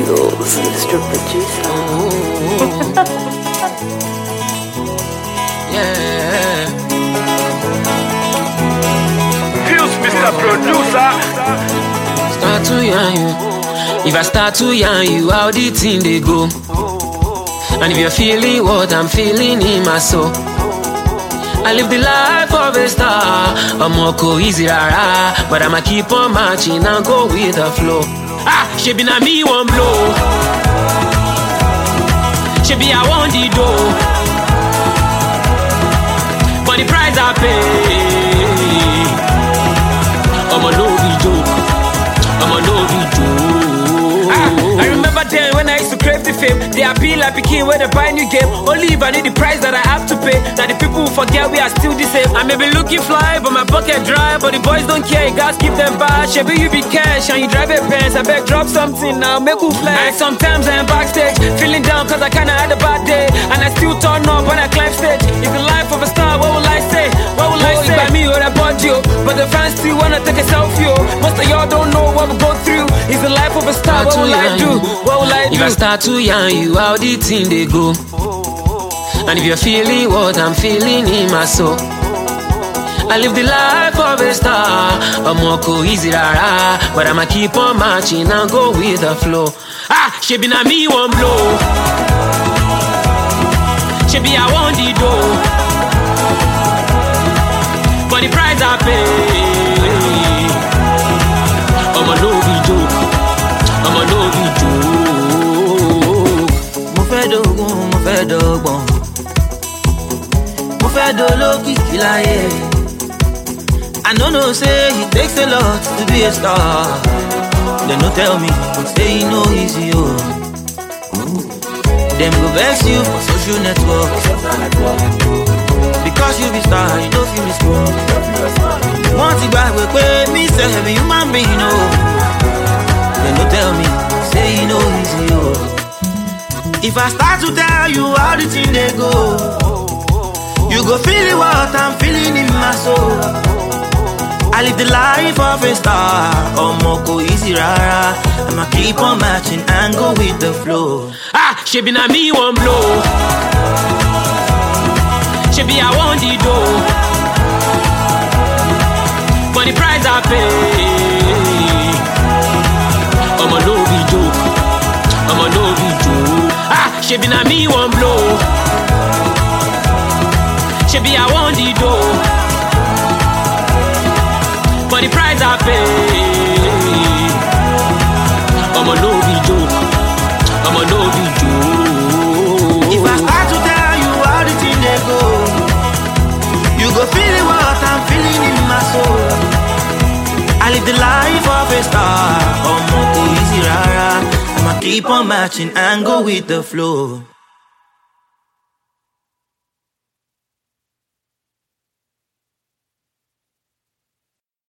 Bangles, Mr. Producer. Yeah. Feels Mr. Producer. Start to yarn you. If I start to yarn you, how the thing they go? And if you're feeling what I'm feeling in my soul, I live the life of a star. I'm more easy rara, but I'ma keep on marching and go with the flow. She be na me one blow. She be I want the dough, but the price I pay, I'ma no be joke. I'ma no be joke. I remember then when I used to crave the fame. They appeal like Peking when they buy new game. Only if I need the price that I have to pay. That the people who forget we are still the same. I may be looking fly, but my pocket dry. But the boys don't care, you guys keep them bad. Shabby you be cash and you drive a Benz. I beg drop something now, make you flex. And sometimes I am backstage, feeling down cause I kinda had a bad day. And I still turn up when I climb stage. It's the life of a star, what will I say? What will I say? By me or about you, but the fans still wanna take a selfie. Most of y'all don't know what we go through. It's the life of a star, what will I do? What will I do? If I start to yarn you, how the thing they go? And if you're feeling what I'm feeling in my soul, I live the life of a star. I'm more easy rara, but I'ma keep on marching and go with the flow. She be na me one blow. She be I want the dough, but the price I pay, I'ma no be joke. I'ma no be joke. Mo fẹ́ dọ́gbọ́n, mo fẹ́ dolókìkí láyé. I know say it takes a lot to be a star. They no tell me, say you know easy oh. Them go vex you for social networks, because you be star, you don't feel me school. Want to buy with me, say heavy human being oh. They no tell me, say you know easy oh. If I start to tell you how the thing they go, you go feel what I'm feeling in my soul. I live the life of a star. Omoko easy rara. I'ma keep on matching and go with the flow. She be na me one blow. She be I want the dough, but the price I pay, I'ma no be joke. I'ma no be joke. She be na me one blow. She be I want the dough, but the price I pay, I'ma no be joke. I'ma no be joke. If I start to tell you how the thing they go, you go feel what I'm feeling in my soul. I live the life of a star. I'ma go easy rara. I'ma keep on matching and go with the flow.